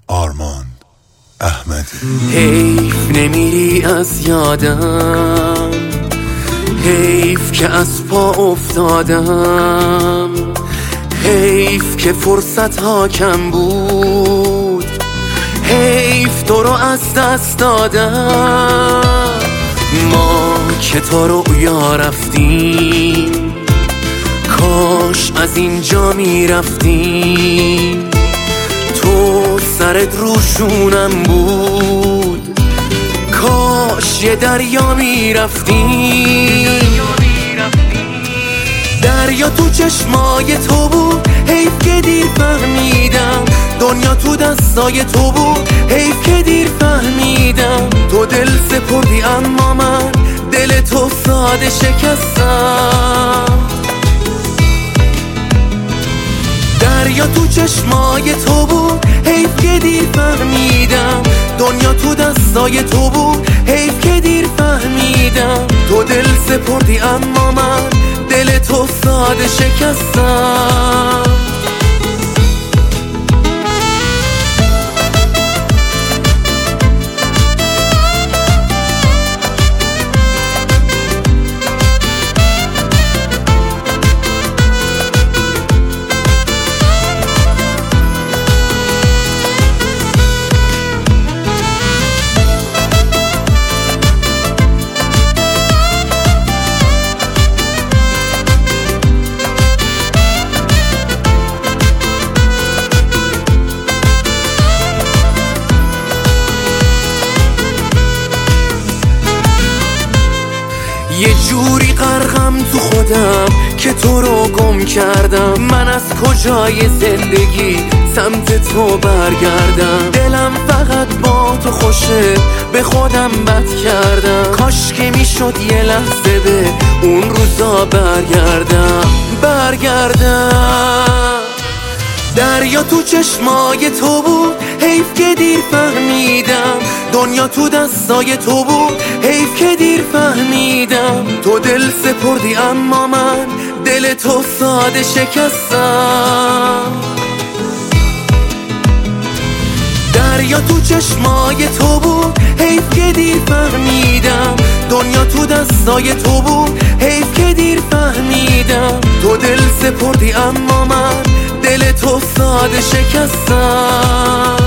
آرمان احمدی. حیف نمیری از یادم، حیف که از پا افتادم، حیف که فرصت ها کم بود، حیف تو رو از دست دادم. ما که تا رویا رفتیم، کاش از اینجا میرفتیم. تو سرت روشونم بود، کاش یه دریا میرفتیم. دریا تو چشمای تو بود، حیف که دیر فهمیدم. دنیا تو دستای تو بود، حیف که دیر فهمیدم. تو دل سپردی اما من دل تو ساده شکستم. دریا تو چشمای تو بود، حیف که دیر فهمیدم. دنیا تو دستای تو بود، حیف که دیر فهمیدم. تو دل سپردی اما من دل تو ساده شکستم. یه جوری غرقم تو خودم که تو رو گم کردم. من از کجای زندگی سمت تو برگردم؟ دلم فقط با تو خوشه، به خودم بد کردم. کاش که میشد یه لحظه به اون روزا برگردم. دریا تو چشمای تو بود، حیف که دیر فهمیدم. دنیا تو دستای تو بود، حیف که دیر فهمیدم. تو دل سپردی اما من دل تو ساده شکستم. دریا تو چشمای تو بود، حیف که دیر فهمیدم. دنیا تو دستای تو بود، حیف که دیر فهمیدم. تو دل سپردی اما من دل تو ساده شکستم.